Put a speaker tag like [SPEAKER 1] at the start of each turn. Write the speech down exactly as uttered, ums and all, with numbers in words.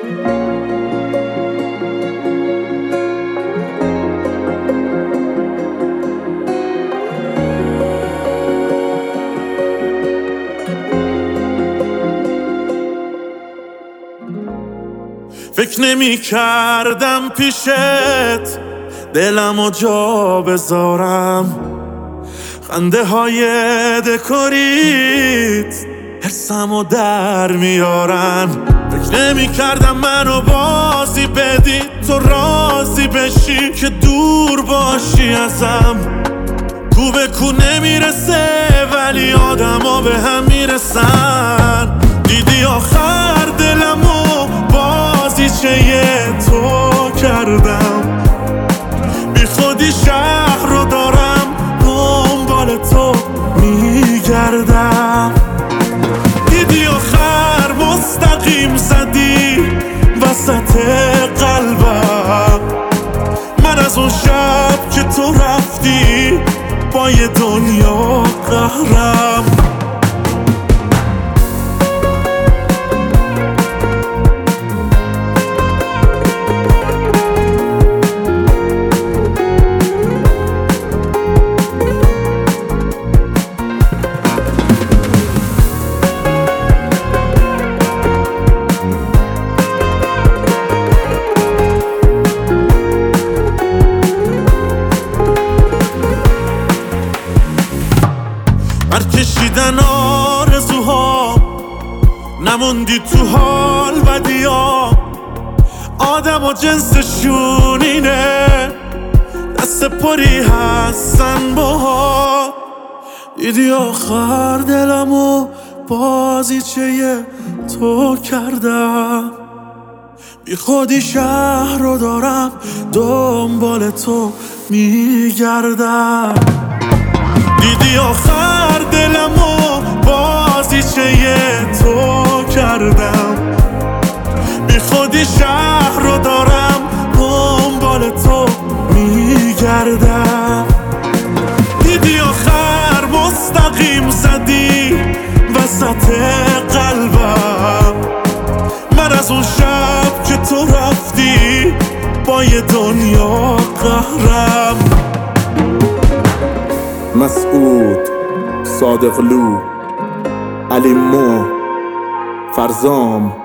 [SPEAKER 1] فکر نمی کردم پیشت دلمو جا بذارم، خنده های دکوریت حسمو در میارن. فکر نمی کردم منو بازی بدی تو راضی بشی که دور باشی ازم. کو به کو نمیرسه ولی آدما به هم میرسن. دیدی آخر دلمو بازیچه تو کردم، بی خودی شهر رو دارم دنبال تو میگردم. دیدی آخر مستقیم زدی وسط قلبم، من از اون شب که تو رفتی با یه دنیا قهرم. برکشیدن آرزوها نموندی تو حال بدیا، آدم و جنسشون اینه دست پری هستن باها. دیدی آخر دلمو بازیچه تو کردم، بی خودی شهر رو دارم دنبال تو میگردم. دیدی آخر دلمو بازیچه تو کردم، بی خودی شهر رو دارم دنبال تو میگردم. دیدی آخر مستقیم زدی وسط قلبم، من از اون شب که تو رفتی با یه دنیا قهرم.
[SPEAKER 2] مسعود، صادقلو، علی مو، فرزام